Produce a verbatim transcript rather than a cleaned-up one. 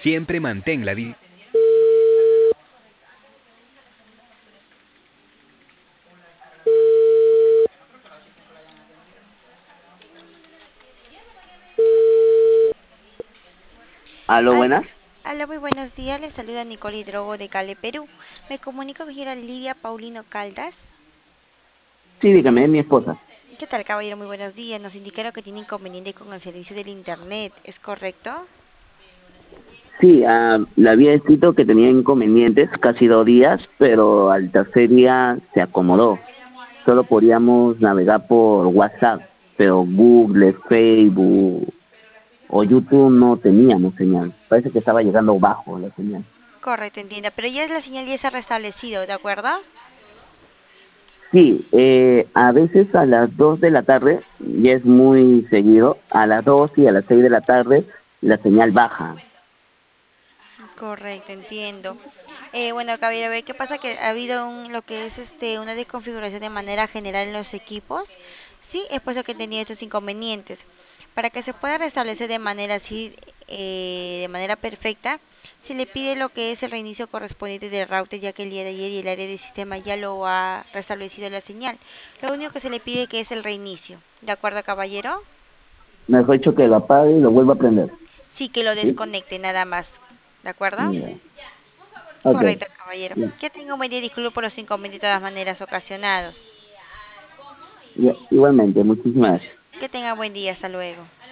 Siempre mantén la di- Aló, Al- buenas. Hola, muy buenos días. Les saluda Nicole Hidrogo de Cali, Perú. Me comunico con señora Lidia Paulino Caldas. Sí, dígame, es mi esposa. ¿Qué tal, caballero? Muy buenos días. Nos indicaron que tiene inconveniente con el servicio del internet. ¿Es correcto? Sí, ah, le había escrito que tenía inconvenientes casi dos días, pero al tercer día se acomodó. Solo podíamos navegar por WhatsApp, pero Google, Facebook o YouTube no teníamos señal. Parece que estaba llegando bajo la señal. Correcto, entienda. Pero ya es la señal ya se ha restablecido, ¿de acuerdo? Sí, eh, a veces a las dos de la tarde, y es muy seguido, a las dos y a las seis de la tarde la señal baja. Correcto, entiendo. Eh, bueno, caballero, a ver, ¿qué pasa? Que ha habido un, lo que es este, una desconfiguración de manera general en los equipos. Sí, es por eso que tenía estos inconvenientes. Para que se pueda restablecer de manera así, eh, de manera perfecta, se le pide lo que es el reinicio correspondiente del router, ya que el día de ayer y el área de sistema ya lo ha restablecido la señal. Lo único que se le pide que es el reinicio. ¿De acuerdo, caballero? Mejor dicho que lo apague y lo vuelva a prender. Sí, que lo ¿Sí? desconecte nada más. ¿De acuerdo? Ya. Ok. Correcto, caballero. Que tenga un buen día, disculpe por los inconvenientes de todas maneras ocasionados. Ya, igualmente, muchísimas gracias. Que tenga buen día, hasta luego.